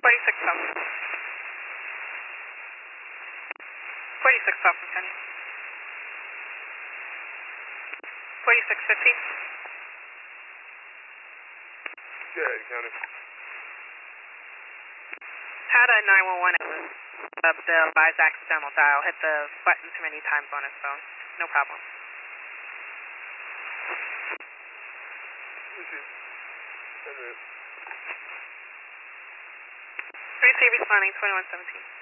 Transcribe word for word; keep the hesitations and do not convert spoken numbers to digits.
forty-six South. forty-six South from Kenny. forty-six fifteen. Yeah, County. Had a nine one one uh, the Li's accidental dial. Hit the button too many times on his phone. No problem. Receive responding twenty-one seventeen.